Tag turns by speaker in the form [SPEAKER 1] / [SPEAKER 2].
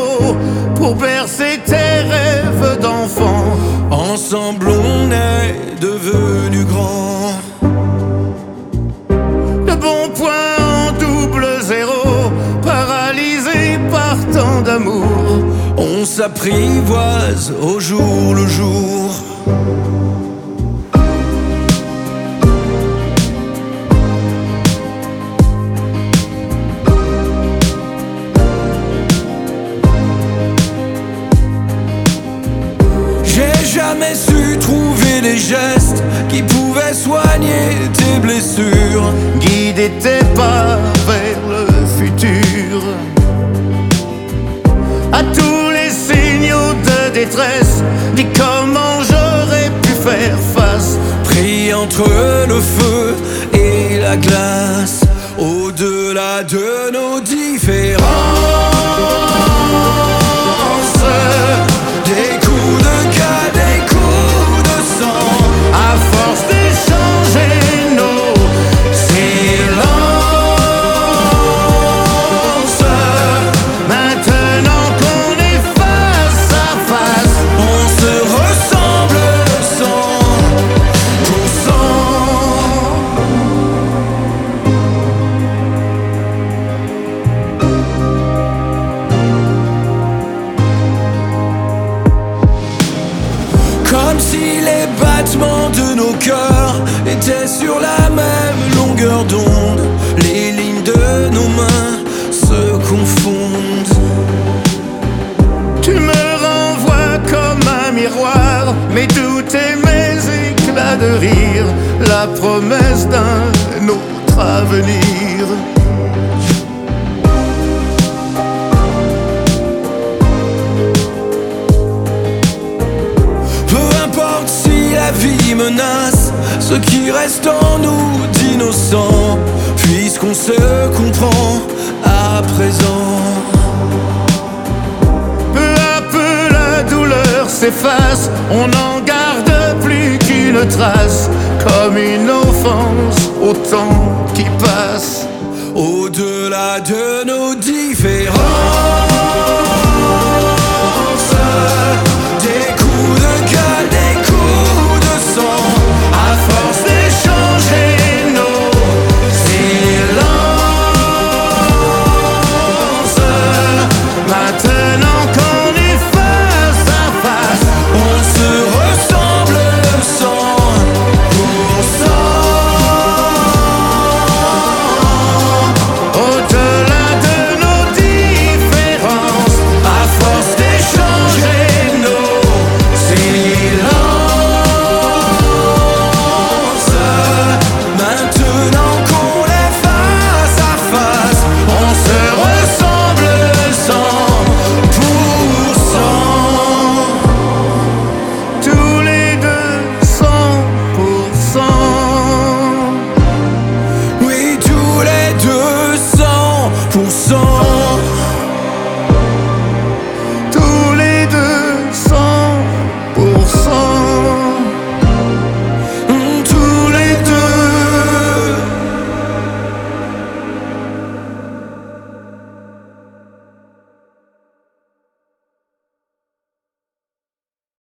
[SPEAKER 1] héros pour bercer tes rêves d'enfant. Ensemble on est devenus grands. Le bon point en double zéro, paralysé par tant d'amour, on s'apprivoise au jour le jour. J'ai jamais su trouver les gestes qui pouvaient soigner tes blessures, guider tes pas vers le futur. À tous les signaux de détresse, dis comment j'aurais pu faire face. Pris entre le feu et la glace, au-delà de nos différences, des coups de cas, des coups de sang, à force d'échanger nos silences. Maintenant qu'on est face à face, on se ressemble 100%. Comme si les battements de nos cœurs étaient sur la même longueur d'onde. Les lignes de nos mains se confondent. Tu me renvoies comme un miroir mes doutes et mes éclats de rire, la promesse d'un autre avenir. Si la vie menace ce qui reste en nous d'innocent, puisqu'on se comprend à présent. Peu à peu la douleur s'efface, on n'en garde plus qu'une trace, comme une offense au temps qui passe. Au-delà de nos différences,